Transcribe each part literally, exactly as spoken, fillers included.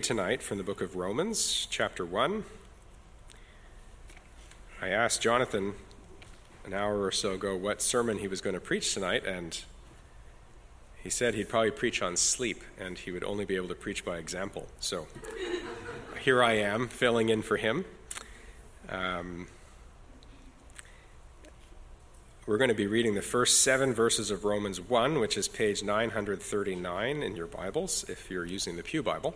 read tonight from the book of Romans, chapter one. I asked Jonathan an hour or so ago what sermon he was going to preach tonight, and he said he'd probably preach on sleep, and he would only be able to preach by example. So here I am, filling in for him. Um, we're going to be reading the first seven verses of Romans one, which is page nine hundred thirty-nine in your Bibles, if you're using the Pew Bible.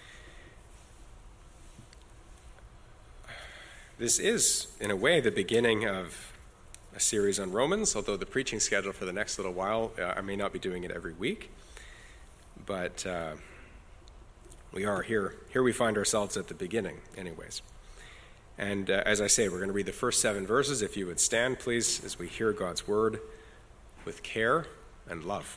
This is, in a way, the beginning of a series on Romans, although the preaching schedule for the next little while, uh, I may not be doing it every week. But uh, we are here. Here we find ourselves at the beginning, anyways. And uh, as I say, we're going to read the first seven verses. If you would stand, please, as we hear God's word with care and love.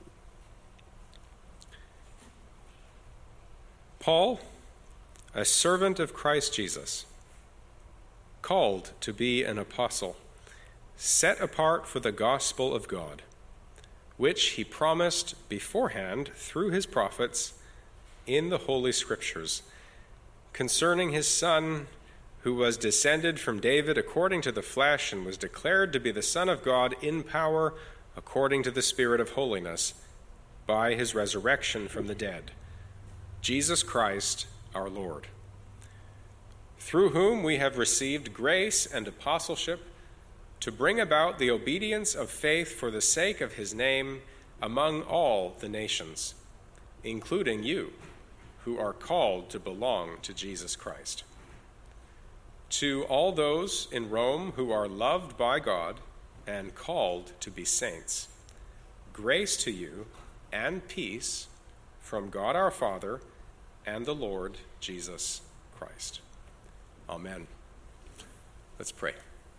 Paul, a servant of Christ Jesus, called to be an apostle, set apart for the gospel of God, which he promised beforehand through his prophets in the Holy Scriptures, concerning his Son, who was descended from David according to the flesh and was declared to be the Son of God in power according to the Spirit of holiness, by his resurrection from the dead, Jesus Christ our Lord, through whom we have received grace and apostleship to bring about the obedience of faith for the sake of his name among all the nations, including you, who are called to belong to Jesus Christ. To all those in Rome who are loved by God and called to be saints, grace to you and peace from God our Father and the Lord Jesus Christ. Amen. Let's pray.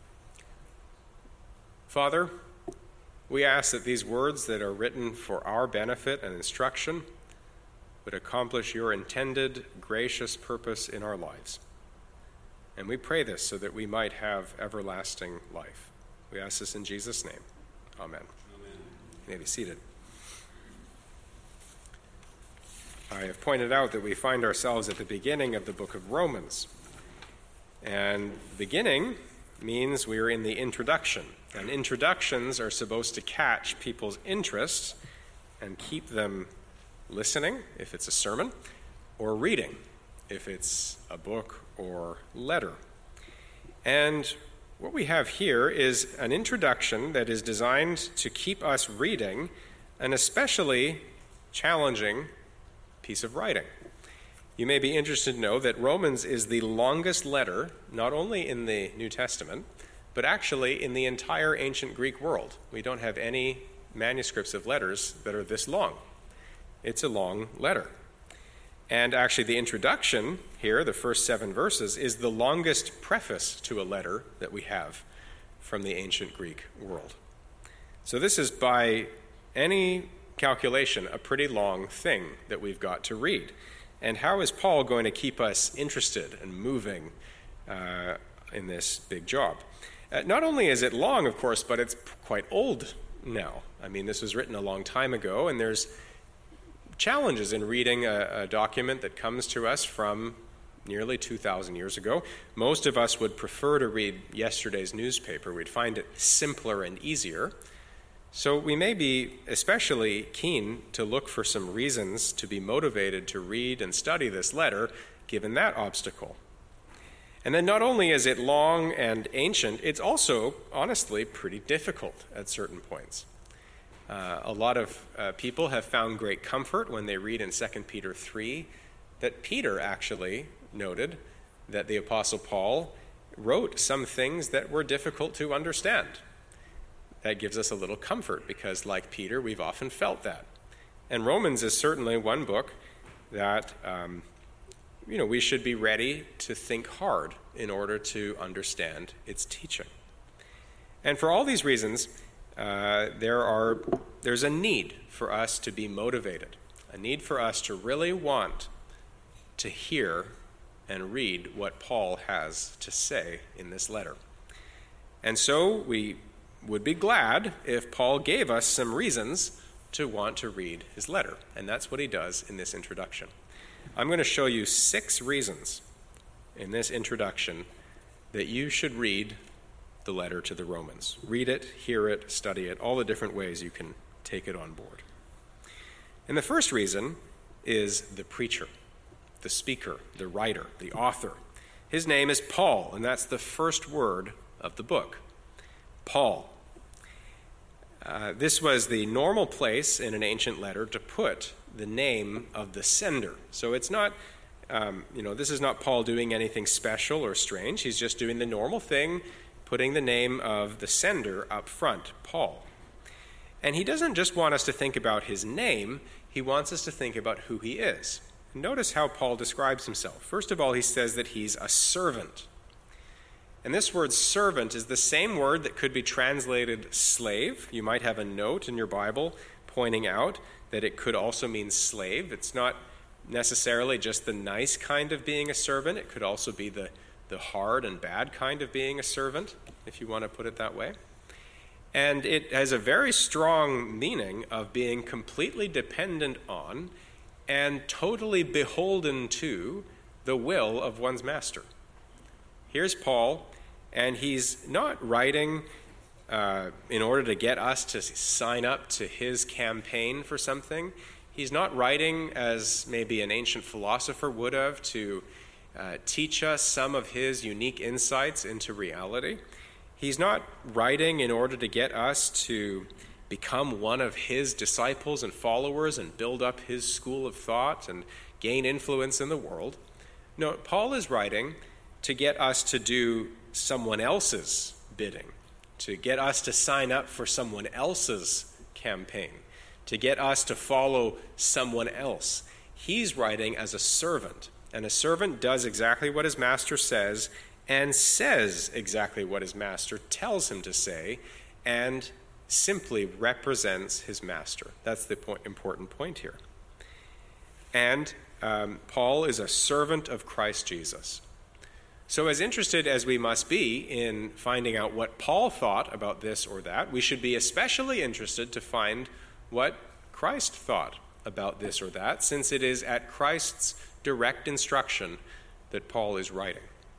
Father, we ask that these words that are written for our benefit and instruction would accomplish your intended gracious purpose in our lives. And we pray this so that we might have everlasting life. We ask this in Jesus' name. Amen. Amen. You may be seated. I have pointed out that we find ourselves at the beginning of the book of Romans. And beginning means we're in the introduction. And introductions are supposed to catch people's interest and keep them listening, if it's a sermon, or reading, if it's a book or letter. And what we have here is an introduction that is designed to keep us reading an especially challenging piece of writing. You may be interested to know that Romans is the longest letter, not only in the New Testament, but actually in the entire ancient Greek world. We don't have any manuscripts of letters that are this long. It's a long letter. And actually the introduction here, the first seven verses, is the longest preface to a letter that we have from the ancient Greek world. So this is, by any calculation, a pretty long thing that we've got to read. And how is Paul going to keep us interested and moving uh, in this big job? Uh, not only is it long, of course, but it's quite old now. I mean, this was written a long time ago, and there's challenges in reading a, a document that comes to us from nearly two thousand years ago. Most of us would prefer to read yesterday's newspaper. We'd find it simpler and easier. So we may be especially keen to look for some reasons to be motivated to read and study this letter, given that obstacle. And then not only is it long and ancient, it's also, honestly, pretty difficult at certain points. Uh, a lot of uh, people have found great comfort when they read in Second Peter three that Peter actually noted that the Apostle Paul wrote some things that were difficult to understand. That gives us a little comfort because, like Peter, we've often felt that. And Romans is certainly one book that um, you know, we should be ready to think hard in order to understand its teaching. And for all these reasons, uh, there are there's a need for us to be motivated, a need for us to really want to hear and read what Paul has to say in this letter. And so we would be glad if Paul gave us some reasons to want to read his letter. And that's what he does in this introduction. I'm going to show you six reasons in this introduction that you should read the letter to the Romans. Read it, hear it, study it, all the different ways you can take it on board. And the first reason is the preacher, the speaker, the writer, the author. His name is Paul, and that's the first word of the book. Paul. Uh, this was the normal place in an ancient letter to put the name of the sender. So it's not, um, you know, this is not Paul doing anything special or strange. He's just doing the normal thing, putting the name of the sender up front, Paul. And he doesn't just want us to think about his name, he wants us to think about who he is. Notice how Paul describes himself. First of all, he says that he's a servant. And this word servant is the same word that could be translated slave. You might have a note in your Bible pointing out that it could also mean slave. It's not necessarily just the nice kind of being a servant. It could also be the, the hard and bad kind of being a servant, if you want to put it that way. And it has a very strong meaning of being completely dependent on and totally beholden to the will of one's master. Here's Paul, and he's not writing uh, in order to get us to sign up to his campaign for something. He's not writing, as maybe an ancient philosopher would have, to uh, teach us some of his unique insights into reality. He's not writing in order to get us to become one of his disciples and followers and build up his school of thought and gain influence in the world. No, Paul is writing to get us to do someone else's bidding, to get us to sign up for someone else's campaign, to get us to follow someone else. He's writing as a servant, and a servant does exactly what his master says and says exactly what his master tells him to say, and simply represents his master. That's the point, important point here. And um, Paul is a servant of Christ Jesus. So as interested as we must be in finding out what Paul thought about this or that, we should be especially interested to find what Christ thought about this or that, since it is at Christ's direct instruction that Paul is writing.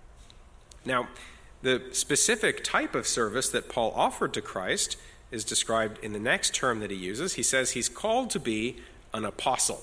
Now, the specific type of service that Paul offered to Christ is described in the next term that he uses. He says he's called to be an apostle.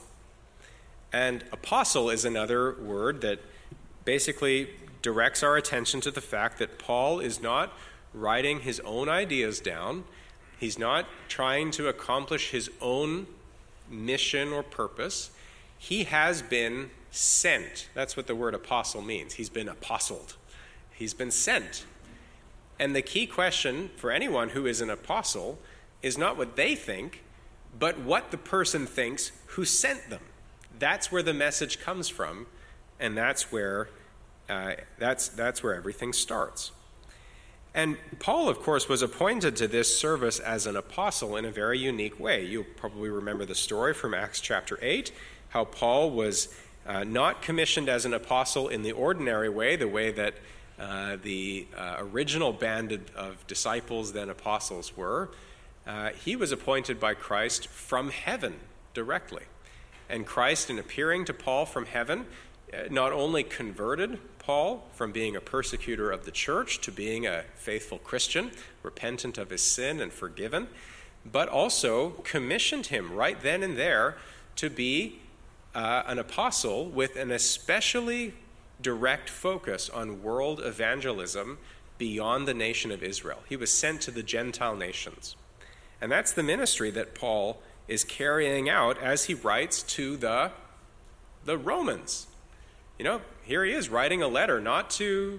And apostle is another word that basically directs our attention to the fact that Paul is not writing his own ideas down. He's not trying to accomplish his own mission or purpose. He has been sent. That's what the word apostle means. He's been apostled. He's been sent. And the key question for anyone who is an apostle is not what they think, but what the person thinks who sent them. That's where the message comes from, and that's where uh, that's that's where everything starts. And Paul, of course, was appointed to this service as an apostle in a very unique way. You'll probably remember the story from Acts chapter eight, how Paul was uh, not commissioned as an apostle in the ordinary way, the way that Uh, the uh, original band of disciples, then apostles, were. Uh, he was appointed by Christ from heaven directly. And Christ, in appearing to Paul from heaven, uh, not only converted Paul from being a persecutor of the church to being a faithful Christian, repentant of his sin and forgiven, but also commissioned him right then and there to be uh, an apostle with an especially direct focus on world evangelism beyond the nation of Israel. He was sent to the Gentile nations. And that's the ministry that Paul is carrying out as he writes to the, the Romans. You know, here he is writing a letter not to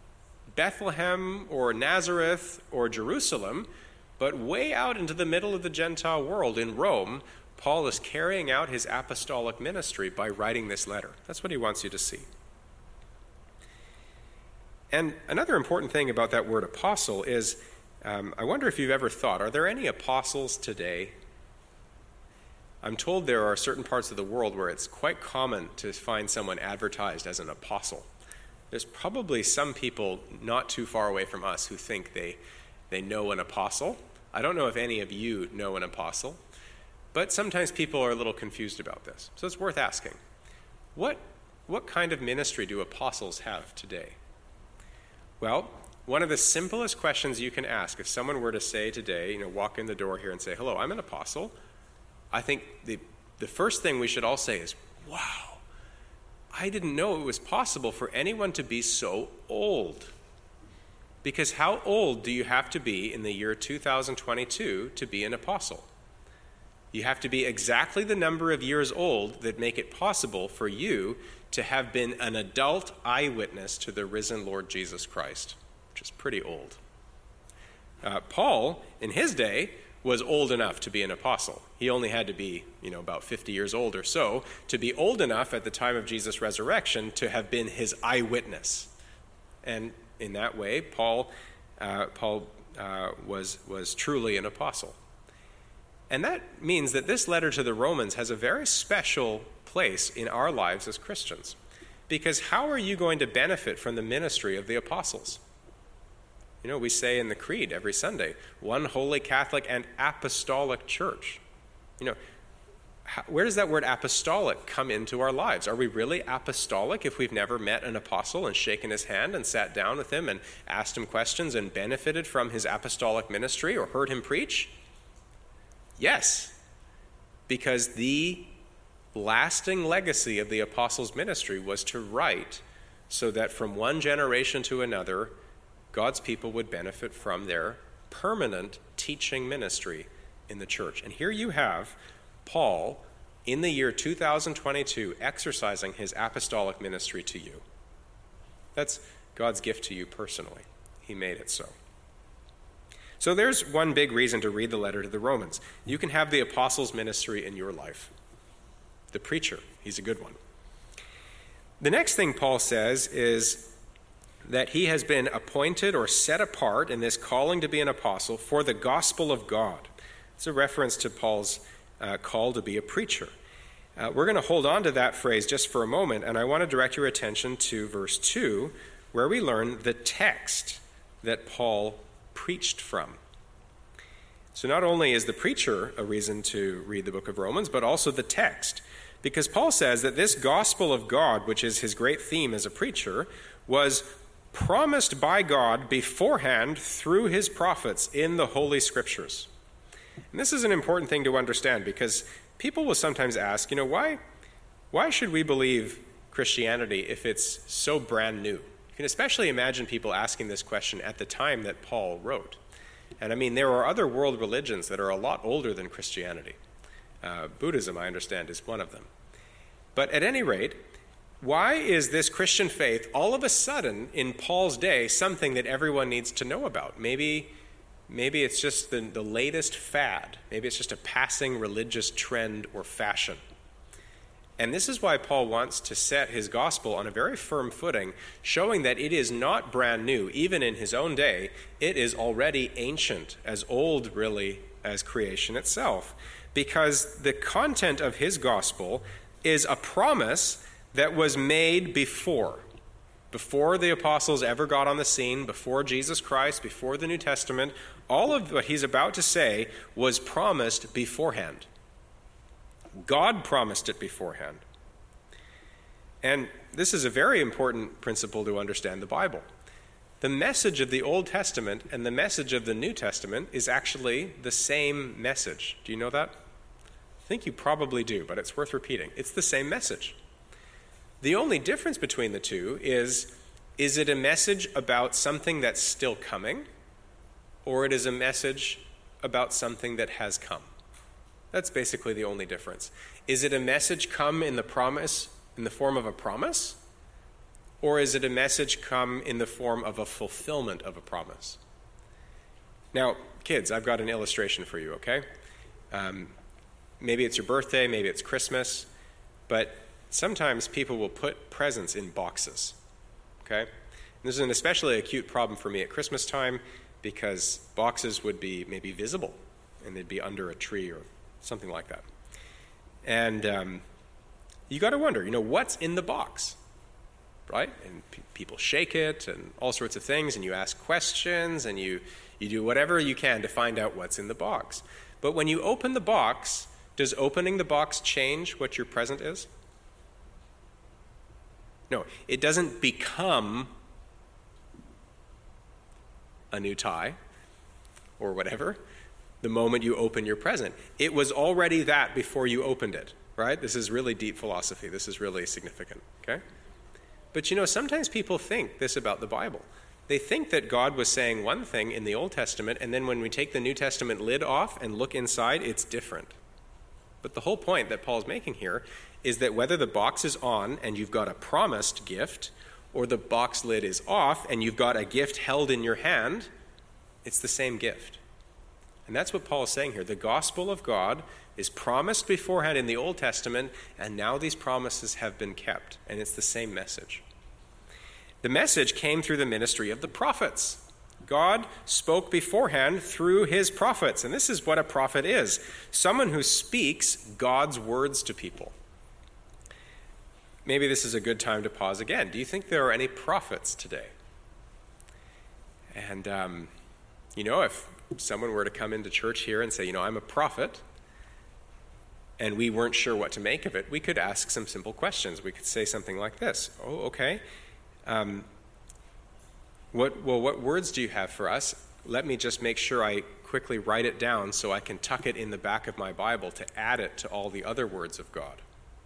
Bethlehem or Nazareth or Jerusalem, but way out into the middle of the Gentile world in Rome. Paul is carrying out his apostolic ministry by writing this letter. That's what he wants you to see. And another important thing about that word apostle is, um, I wonder if you've ever thought, are there any apostles today? I'm told there are certain parts of the world where it's quite common to find someone advertised as an apostle. There's probably some people not too far away from us who think they, they know an apostle. I don't know if any of you know an apostle, but sometimes people are a little confused about this. So it's worth asking. what, what kind of ministry do apostles have today? Well, one of the simplest questions you can ask, if someone were to say today, you know, walk in the door here and say, hello, I'm an apostle, I think the, the first thing we should all say is, wow, I didn't know it was possible for anyone to be so old. Because how old do you have to be in the year two thousand twenty-two to be an apostle? You have to be exactly the number of years old that make it possible for you to have been an adult eyewitness to the risen Lord Jesus Christ, which is pretty old. Uh, Paul, in his day, was old enough to be an apostle. He only had to be, you know, about fifty years old or so to be old enough at the time of Jesus' resurrection to have been his eyewitness. And in that way, Paul, uh, Paul uh, was, was truly an apostle. And that means that this letter to the Romans has a very special place in our lives as Christians. Because how are you going to benefit from the ministry of the apostles? You know, we say in the Creed every Sunday, one holy Catholic and apostolic church. You know, how, where does that word apostolic come into our lives? Are we really apostolic if we've never met an apostle and shaken his hand and sat down with him and asked him questions and benefited from his apostolic ministry or heard him preach? Yes, because the lasting legacy of the apostles' ministry was to write so that from one generation to another, God's people would benefit from their permanent teaching ministry in the church. And here you have Paul, in the year two thousand twenty-two, exercising his apostolic ministry to you. That's God's gift to you personally. He made it so. So there's one big reason to read the letter to the Romans. You can have the apostles' ministry in your life. The preacher, he's a good one. The next thing Paul says is that he has been appointed or set apart in this calling to be an apostle for the gospel of God. It's a reference to Paul's uh, call to be a preacher. Uh, we're going to hold on to that phrase just for a moment, and I want to direct your attention to verse two, where we learn the text that Paul preached from. So not only is the preacher a reason to read the book of Romans, but also the text. Because Paul says that this gospel of God, which is his great theme as a preacher, was promised by God beforehand through his prophets in the Holy Scriptures. And this is an important thing to understand because people will sometimes ask, you know, why, why should we believe Christianity if it's so brand new? You can especially imagine people asking this question at the time that Paul wrote. And I mean, there are other world religions that are a lot older than Christianity. Uh, Buddhism, I understand, is one of them. But at any rate, why is this Christian faith all of a sudden in Paul's day something that everyone needs to know about? Maybe, maybe it's just the, the latest fad. Maybe it's just a passing religious trend or fashion. And this is why Paul wants to set his gospel on a very firm footing, showing that it is not brand new. Even in his own day, it is already ancient, as old, really, as creation itself. Because the content of his gospel is a promise that was made before. Before the apostles ever got on the scene, before Jesus Christ, before the New Testament, all of what he's about to say was promised beforehand. God promised it beforehand. And this is a very important principle to understand the Bible. The message of the Old Testament and the message of the New Testament is actually the same message. Do you know that? I think you probably do, but it's worth repeating. It's the same message. The only difference between the two is, is it a message about something that's still coming, or it is a message about something that has come? That's basically the only difference. Is it a message come in the promise, in the form of a promise? Or is it a message come in the form of a fulfillment of a promise? Now, kids, I've got an illustration for you, okay? Um, maybe it's your birthday, maybe it's Christmas, but sometimes people will put presents in boxes, okay? And this is an especially acute problem for me at Christmas time because boxes would be maybe visible and they'd be under a tree or something like that. And um, you got to wonder, you know, what's in the box, right? And pe- people shake it and all sorts of things, and you ask questions, and you, you do whatever you can to find out what's in the box. But when you open the box, does opening the box change what your present is? No, it doesn't become a new tie or whatever the moment you open your present. It was already that before you opened it, right? This is really deep philosophy. This is really significant, okay? But you know, sometimes people think this about the Bible. They think that God was saying one thing in the Old Testament, and then when we take the New Testament lid off and look inside, it's different. But the whole point that Paul's making here is that whether the box is on and you've got a promised gift, or the box lid is off and you've got a gift held in your hand, it's the same gift. And that's what Paul is saying here. The gospel of God is promised beforehand in the Old Testament, and now these promises have been kept, and it's the same message. The message came through the ministry of the prophets. God spoke beforehand through his prophets, and this is what a prophet is: someone who speaks God's words to people. Maybe this is a good time to pause again. Do you think there are any prophets today? And, um, you know, if someone were to come into church here and say, you know, I'm a prophet, and we weren't sure what to make of it, we could ask some simple questions. We could say something like this: oh, okay. Um, what, well, what words do you have for us? Let me just make sure I quickly write it down so I can tuck it in the back of my Bible to add it to all the other words of God.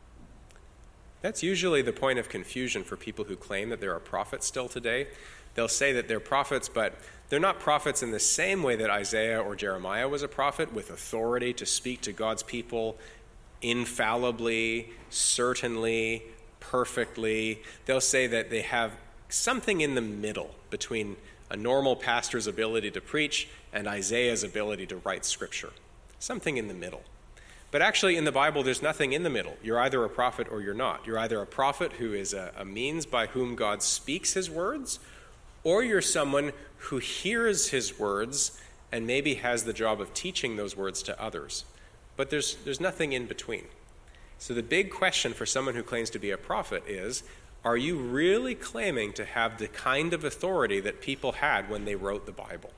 That's usually the point of confusion for people who claim that there are prophets still today. They'll say that they're prophets, but they're not prophets in the same way that Isaiah or Jeremiah was a prophet, with authority to speak to God's people infallibly, certainly, perfectly. They'll say that they have something in the middle between a normal pastor's ability to preach and Isaiah's ability to write scripture. Something in the middle. But actually in the Bible, there's nothing in the middle. You're either a prophet or you're not. You're either a prophet who is a, a means by whom God speaks his words, or you're someone who hears his words and maybe has the job of teaching those words to others. But there's there's nothing in between. So the big question for someone who claims to be a prophet is, are you really claiming to have the kind of authority that people had when they wrote the Bible?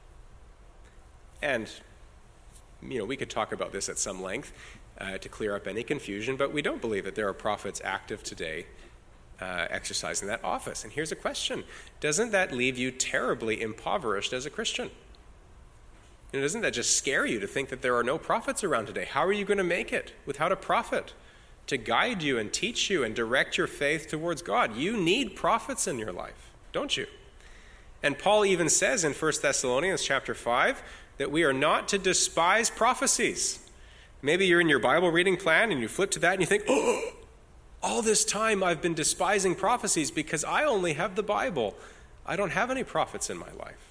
And, you know, we could talk about this at some length uh, to clear up any confusion, but we don't believe that there are prophets active today uh, exercising that office. And here's a question: doesn't that leave you terribly impoverished as a Christian? You know, doesn't that just scare you to think that there are no prophets around today? How are you going to make it without a prophet to guide you and teach you and direct your faith towards God? You need prophets in your life, don't you? And Paul even says in First Thessalonians chapter five that we are not to despise prophecies. Maybe you're in your Bible reading plan and you flip to that and you think, oh, all this time I've been despising prophecies because I only have the Bible. I don't have any prophets in my life.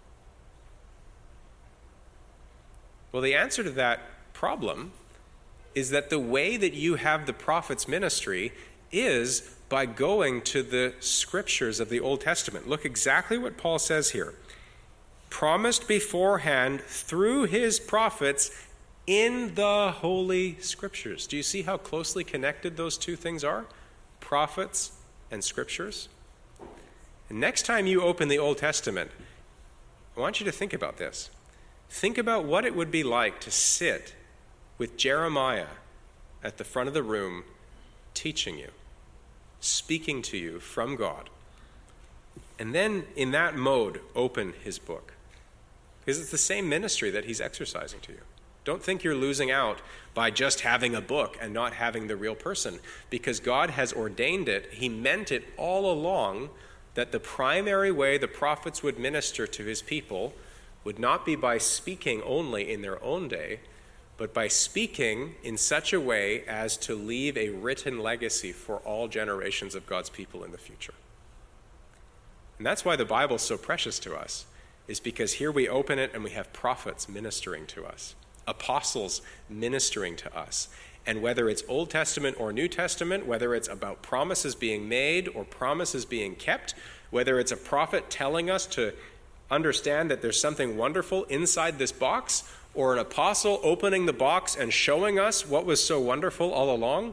Well, the answer to that problem is that the way that you have the prophet's ministry is by going to the scriptures of the Old Testament. Look exactly what Paul says here. Promised beforehand through his prophets in the Holy Scriptures. Do you see how closely connected those two things are? Prophets and scriptures. And next time you open the Old Testament, I want you to think about this. Think about what it would be like to sit with Jeremiah at the front of the room teaching you, speaking to you from God. And then in that mode, open his book. Because it's the same ministry that he's exercising to you. Don't think you're losing out by just having a book and not having the real person, because God has ordained it. He meant it all along that the primary way the prophets would minister to his people would not be by speaking only in their own day, but by speaking in such a way as to leave a written legacy for all generations of God's people in the future. And that's why the Bible is so precious to us, is because here we open it and we have prophets ministering to us, apostles ministering to us. And whether it's Old Testament or New Testament, whether it's about promises being made or promises being kept, whether it's a prophet telling us to understand that there's something wonderful inside this box, or an apostle opening the box and showing us what was so wonderful all along,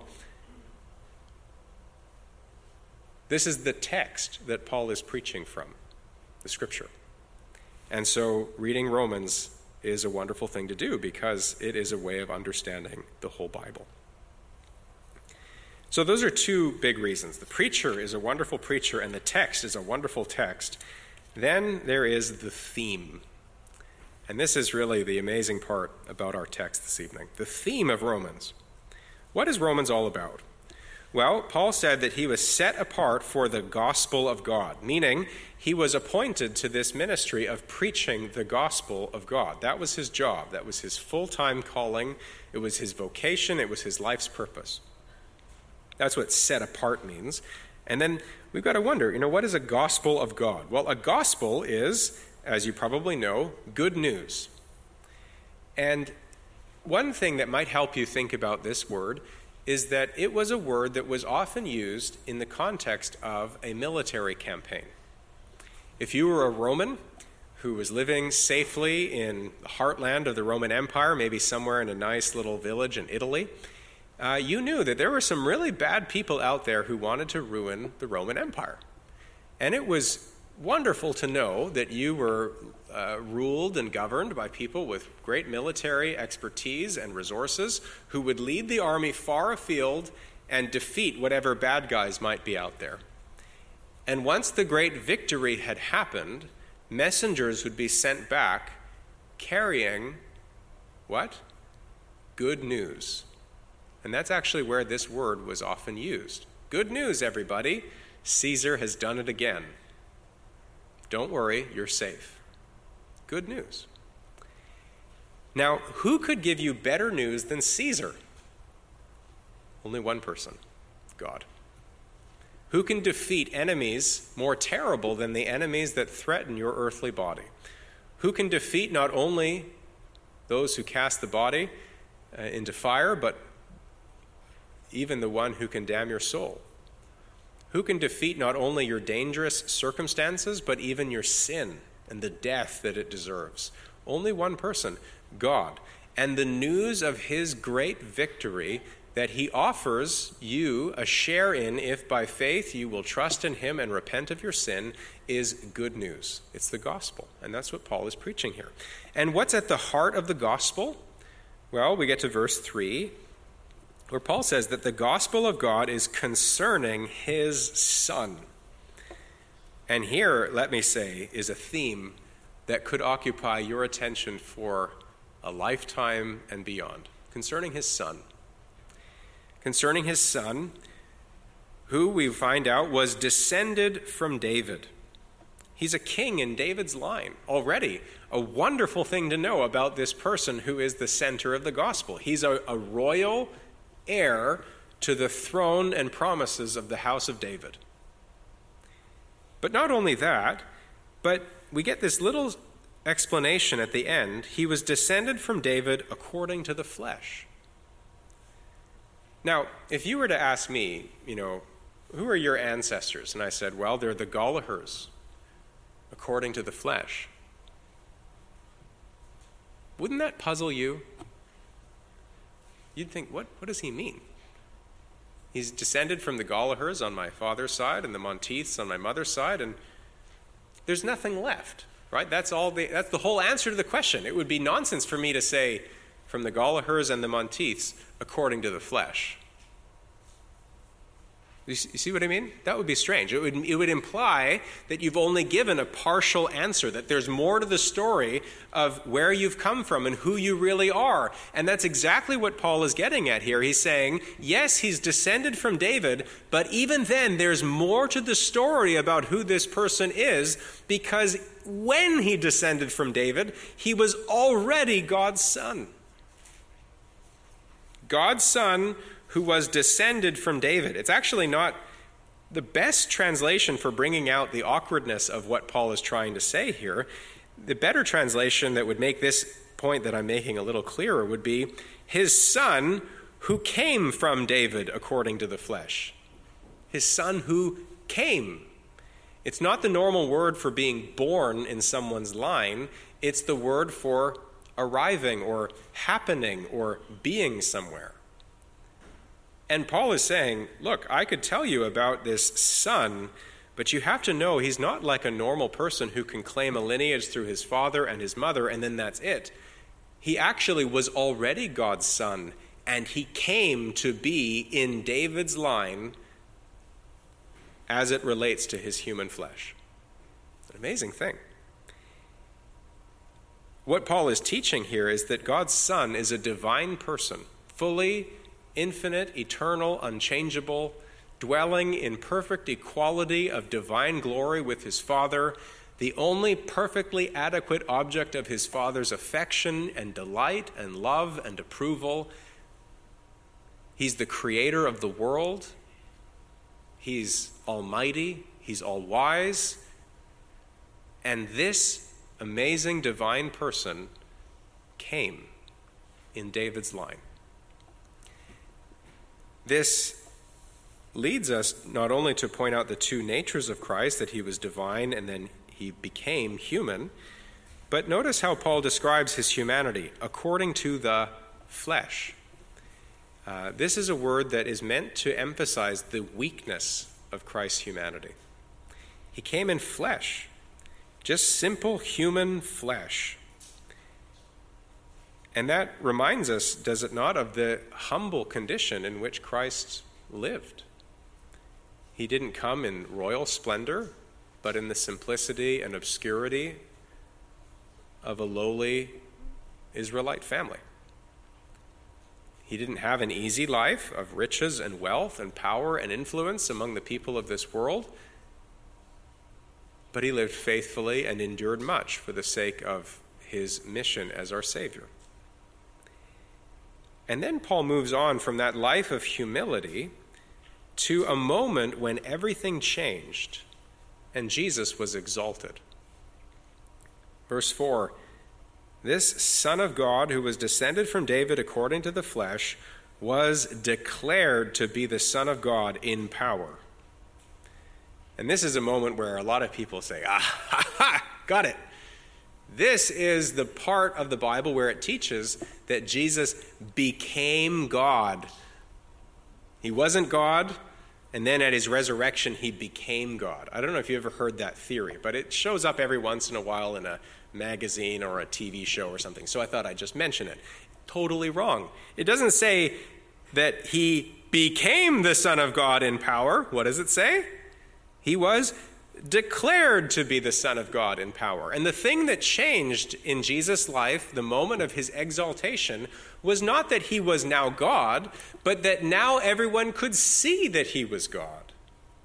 this is the text that Paul is preaching from, the scripture. And so reading Romans is a wonderful thing to do because it is a way of understanding the whole Bible. So those are two big reasons. The preacher is a wonderful preacher, and the text is a wonderful text. Then there is the theme. And this is really the amazing part about our text this evening. The theme of Romans. What is Romans all about? Well, Paul said that he was set apart for the gospel of God, meaning he was appointed to this ministry of preaching the gospel of God. That was his job. That was his full-time calling. It was his vocation. It was his life's purpose. That's what set apart means. And then we've got to wonder, you know, what is a gospel of God? Well, a gospel is, as you probably know, good news. And one thing that might help you think about this word is that it was a word that was often used in the context of a military campaign. If you were a Roman who was living safely in the heartland of the Roman Empire, maybe somewhere in a nice little village in Italy, uh, you knew that there were some really bad people out there who wanted to ruin the Roman Empire. And it was wonderful to know that you were uh, ruled and governed by people with great military expertise and resources who would lead the army far afield and defeat whatever bad guys might be out there. And once the great victory had happened, messengers would be sent back carrying what? Good news. And that's actually where this word was often used. Good news, everybody. Caesar has done it again. Don't worry, you're safe. Good news. Now, who could give you better news than Caesar? Only one person, God. Who can defeat enemies more terrible than the enemies that threaten your earthly body? Who can defeat not only those who cast the body uh, into fire, but even the one who can damn your soul? Who can defeat not only your dangerous circumstances, but even your sin and the death that it deserves? Only one person, God. And the news of his great victory that he offers you a share in if by faith you will trust in him and repent of your sin is good news. It's the gospel. And that's what Paul is preaching here. And what's at the heart of the gospel? Well, we get to verse three, where Paul says that the gospel of God is concerning his Son. And here, let me say, is a theme that could occupy your attention for a lifetime and beyond. Concerning his Son. Concerning his Son, who we find out was descended from David. He's a king in David's line. Already, a wonderful thing to know about this person who is the center of the gospel. He's a, a royal heir to the throne and promises of the house of David. But not only that, but we get this little explanation at the end. He was descended from David according to the flesh. Now, if you were to ask me, you know, who are your ancestors? And I said, well, they're the Gallaghers, according to the flesh. Wouldn't that puzzle you? You'd think, what, what does he mean? He's descended from the Gallaghers on my father's side and the Monteiths on my mother's side, and there's nothing left, right? That's all. The, that's the whole answer to the question. It would be nonsense for me to say from the Gallaghers and the Monteiths according to the flesh. You see what I mean? That would be strange. It would, it would imply that you've only given a partial answer, that there's more to the story of where you've come from and who you really are. And that's exactly what Paul is getting at here. He's saying, yes, he's descended from David, but even then there's more to the story about who this person is, because when he descended from David, he was already God's son. God's son who was descended from David. It's actually not the best translation for bringing out the awkwardness of what Paul is trying to say here. The better translation that would make this point that I'm making a little clearer would be his son who came from David according to the flesh. His son who came. It's not the normal word for being born in someone's line. It's the word for arriving or happening or being somewhere. And Paul is saying, look, I could tell you about this son, but you have to know he's not like a normal person who can claim a lineage through his father and his mother, and then that's it. He actually was already God's son and he came to be in David's line as it relates to his human flesh. An amazing thing. What Paul is teaching here is that God's Son is a divine person, fully, infinite, eternal, unchangeable, dwelling in perfect equality of divine glory with his Father, the only perfectly adequate object of his Father's affection and delight and love and approval. He's the creator of the world. He's almighty. He's all-wise. And this amazing divine person came in David's line. This leads us not only to point out the two natures of Christ, that he was divine and then he became human, but notice how Paul describes his humanity, according to the flesh. Uh, this is a word that is meant to emphasize the weakness of Christ's humanity. He came in flesh, just simple human flesh. And that reminds us, does it not, of the humble condition in which Christ lived. He didn't come in royal splendor, but in the simplicity and obscurity of a lowly Israelite family. He didn't have an easy life of riches and wealth and power and influence among the people of this world, but he lived faithfully and endured much for the sake of his mission as our Savior. And then Paul moves on from that life of humility to a moment when everything changed and Jesus was exalted. Verse four, this Son of God, who was descended from David according to the flesh, was declared to be the Son of God in power. And this is a moment where a lot of people say, ah, ha, ha, got it. This is the part of the Bible where it teaches that Jesus became God. He wasn't God, and then at his resurrection, he became God. I don't know if you ever heard that theory, but it shows up every once in a while in a magazine or a T V show or something, so I thought I'd just mention it. Totally wrong. It doesn't say that he became the Son of God in power. What does it say? He was declared to be the Son of God in power. And the thing that changed in Jesus' life, the moment of his exaltation, was not that he was now God, but that now everyone could see that he was God.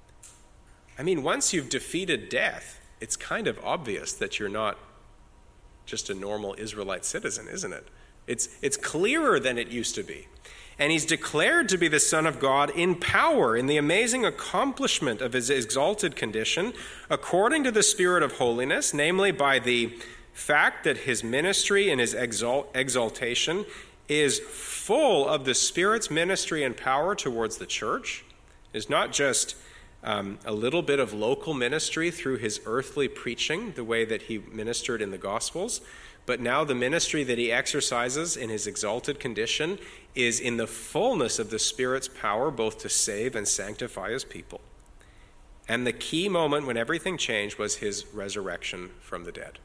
I mean, once you've defeated death, it's kind of obvious that you're not just a normal Israelite citizen, isn't it? It's, it's clearer than it used to be. And he's declared to be the Son of God in power, in the amazing accomplishment of his exalted condition, according to the Spirit of holiness, namely by the fact that his ministry and his exalt- exaltation is full of the Spirit's ministry and power towards the church. It's not just um, a little bit of local ministry through his earthly preaching, the way that he ministered in the Gospels, but now the ministry that he exercises in his exalted condition is in the fullness of the Spirit's power, both to save and sanctify his people. And the key moment when everything changed was his resurrection from the dead.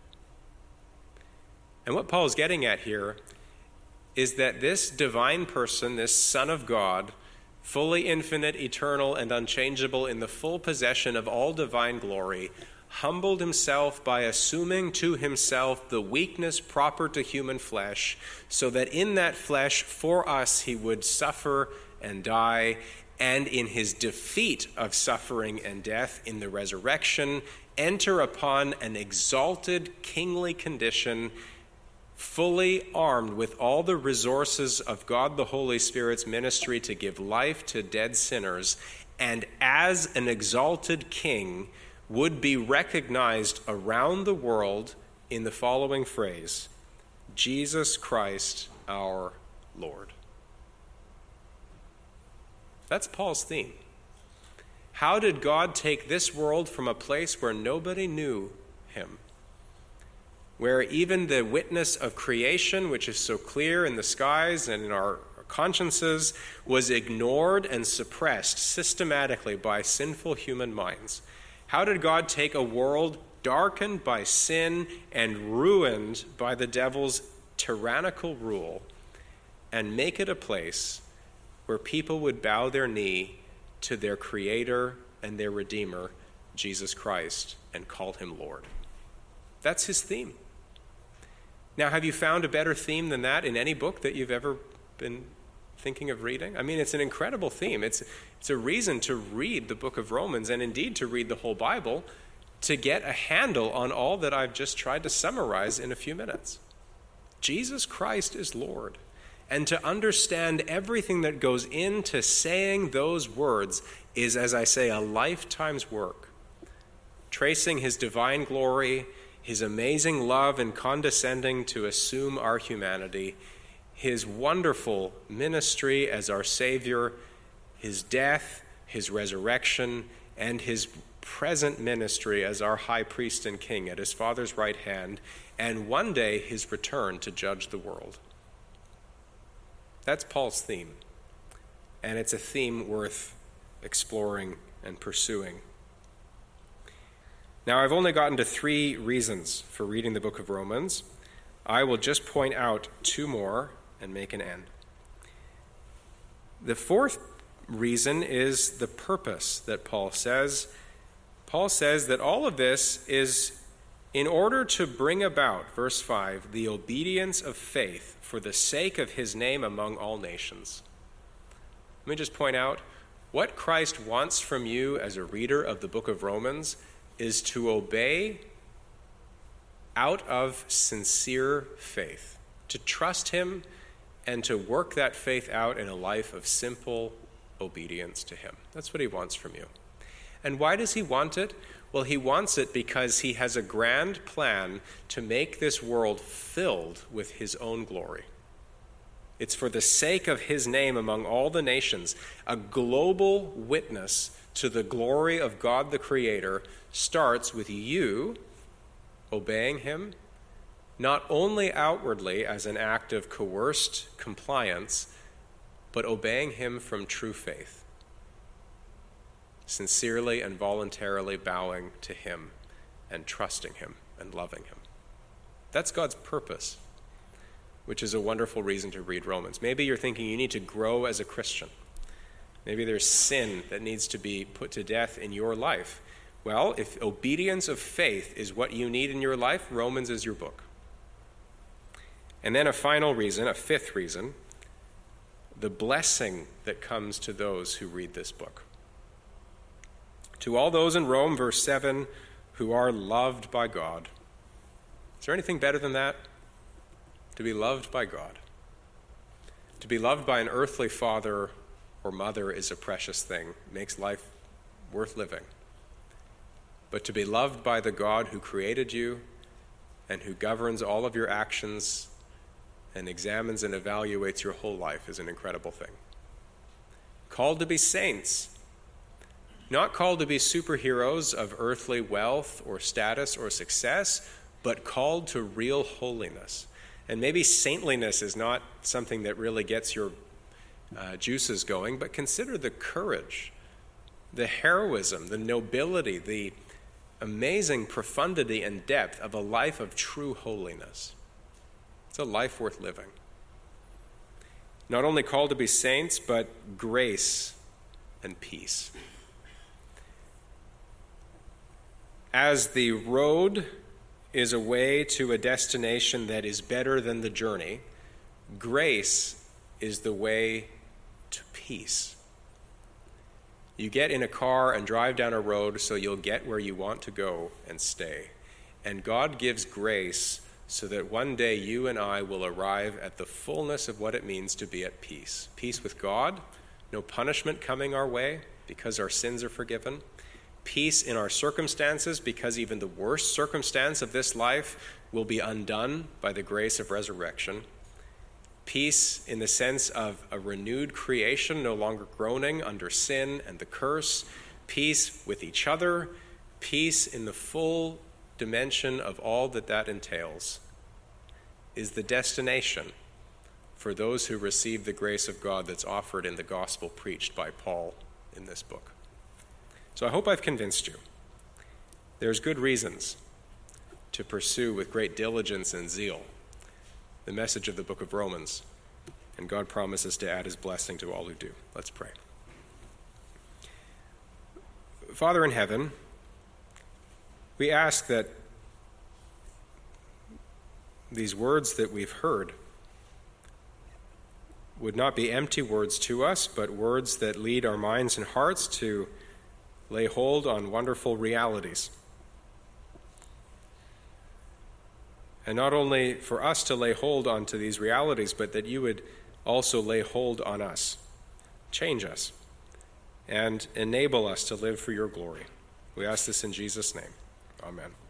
And what Paul's getting at here is that this divine person, this Son of God, fully infinite, eternal, and unchangeable in the full possession of all divine glory, humbled himself by assuming to himself the weakness proper to human flesh, so that in that flesh for us he would suffer and die, and in his defeat of suffering and death in the resurrection, enter upon an exalted kingly condition, fully armed with all the resources of God the Holy Spirit's ministry to give life to dead sinners, and as an exalted king would be recognized around the world in the following phrase, Jesus Christ our Lord. That's Paul's theme. How did God take this world from a place where nobody knew him, where even the witness of creation, which is so clear in the skies and in our consciences, was ignored and suppressed systematically by sinful human minds? How did God take a world darkened by sin and ruined by the devil's tyrannical rule and make it a place where people would bow their knee to their Creator and their Redeemer, Jesus Christ, and call him Lord. That's his theme. Now, have you found a better theme than that in any book that you've ever been thinking of reading? I mean, it's an incredible theme. It's, it's a reason to read the book of Romans, and indeed to read the whole Bible, to get a handle on all that I've just tried to summarize in a few minutes. Jesus Christ is Lord. And to understand everything that goes into saying those words is, as I say, a lifetime's work. Tracing his divine glory, his amazing love and condescending to assume our humanity, his wonderful ministry as our Savior, his death, his resurrection, and his present ministry as our high priest and king at his Father's right hand, and one day his return to judge the world. That's Paul's theme, and it's a theme worth exploring and pursuing. Now, I've only gotten to three reasons for reading the book of Romans. I will just point out two more and make an end. The fourth reason is the purpose that Paul says. Paul says that all of this is in order to bring about, verse five, the obedience of faith for the sake of his name among all nations. Let me just point out, what Christ wants from you as a reader of the book of Romans is to obey out of sincere faith, to trust him and to work that faith out in a life of simple obedience to him. That's what he wants from you. And why does he want it? Well, he wants it because he has a grand plan to make this world filled with his own glory. It's for the sake of his name among all the nations. A global witness to the glory of God the Creator starts with you obeying him, not only outwardly as an act of coerced compliance, but obeying him from true faith, sincerely and voluntarily bowing to him and trusting him and loving him. That's God's purpose, which is a wonderful reason to read Romans. Maybe you're thinking you need to grow as a Christian. Maybe there's sin that needs to be put to death in your life. Well, if obedience of faith is what you need in your life, Romans is your book. And then a final reason, a fifth reason, the blessing that comes to those who read this book. To all those in Rome, verse seven, who are loved by God. Is there anything better than that? To be loved by God. To be loved by an earthly father or mother is a precious thing. It makes life worth living. But to be loved by the God who created you and who governs all of your actions and examines and evaluates your whole life is an incredible thing. Called to be saints, not called to be superheroes of earthly wealth or status or success, but called to real holiness. And maybe saintliness is not something that really gets your uh, juices going, but consider the courage, the heroism, the nobility, the amazing profundity and depth of a life of true holiness. It's a life worth living. Not only called to be saints, but grace and peace. As the road is a way to a destination that is better than the journey, grace is the way to peace. You get in a car and drive down a road so you'll get where you want to go and stay. And God gives grace so that one day you and I will arrive at the fullness of what it means to be at peace. Peace with God, no punishment coming our way because our sins are forgiven. Peace in our circumstances because even the worst circumstance of this life will be undone by the grace of resurrection. Peace in the sense of a renewed creation, no longer groaning under sin and the curse. Peace with each other. Peace in the full dimension of all that that entails is the destination for those who receive the grace of God that's offered in the gospel preached by Paul in this book. So I hope I've convinced you. There's good reasons to pursue with great diligence and zeal the message of the book of Romans. And God promises to add his blessing to all who do. Let's pray. Father in heaven, we ask that these words that we've heard would not be empty words to us, but words that lead our minds and hearts to lay hold on wonderful realities. And not only for us to lay hold onto these realities, but that you would also lay hold on us, change us, and enable us to live for your glory. We ask this in Jesus' name. Amen.